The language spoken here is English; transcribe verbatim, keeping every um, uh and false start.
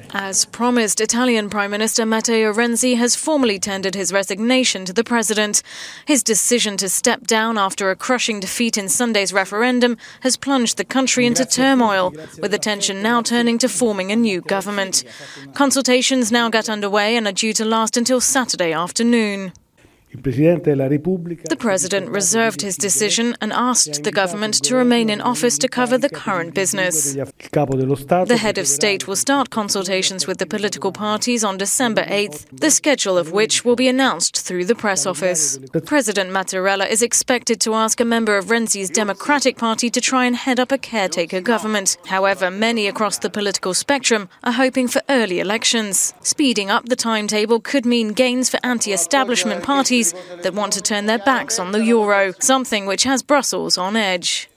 As promised, Italian Prime Minister Matteo Renzi has formally tendered his resignation to the president. His decision to step down after a crushing defeat in Sunday's referendum has plunged the country into turmoil, with attention now turning to forming a new government. Consultations now get underway and are due to last until Saturday afternoon. The president reserved his decision and asked the government to remain in office to cover the current business. The head of state will start consultations with the political parties on December eighth, the schedule of which will be announced through the press office. President Mattarella is expected to ask a member of Renzi's Democratic Party to try and head up a caretaker government. However, many across the political spectrum are hoping for early elections. Speeding up the timetable could mean gains for anti-establishment parties that want to turn their backs on the euro, something which has Brussels on edge.